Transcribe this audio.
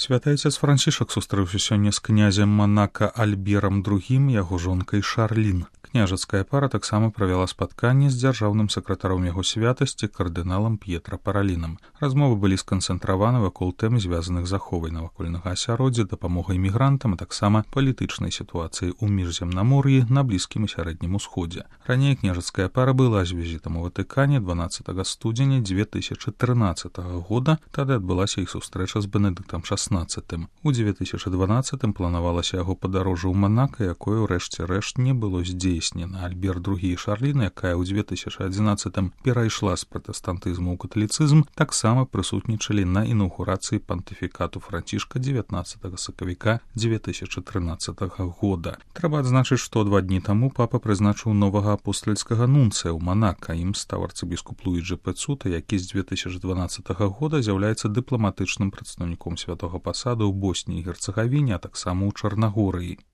Святы Отец Францішак сустрэўся сёння з князем Манака Альберам II, яго жонкай Шарлін. Княжацкая пара таксама правяла спатканне з дзяржаўным сакратаром яго святасці кардыналам П'етра Паралінам. Размовы былі сканцэнтраваны вакол тэм, звязаных з аховай навакольнага асяроддзя, дапамогай мігрантам, а таксама палітычнай сітуацыі ў міжземнамор'і на Блізкім і Сярэднім Усходзе. Раней княжацкая пара была з візітам у Ватыкане 12 студзеня 2013 года, тады адбылася іх сустрэча з Бенедыктам XVI. У 2012 планавалася яго падарожжа ў Манака, якое ўрэшце рэшт не было здзейснена. Альбер II і Шарлін, якая ў 2011 перайшла з пратэстантызму ў каталіцызм, таксама прысутнічалі на інаўгурацыі пантыфікату Францішка 19 сакавіка 2013 года. Трэба адзначыць, што 2 дні таму папа прызначыў новага апостальскага нунцыя ў Манака. Ім стаў арцыбіскуп Луіджі Пецута, які з 2012 года з'яўляецца дыпламатычным прадстаўніком святога пасады ў Босніі і Герцагавіне, а таксама ў Чарнагорыі.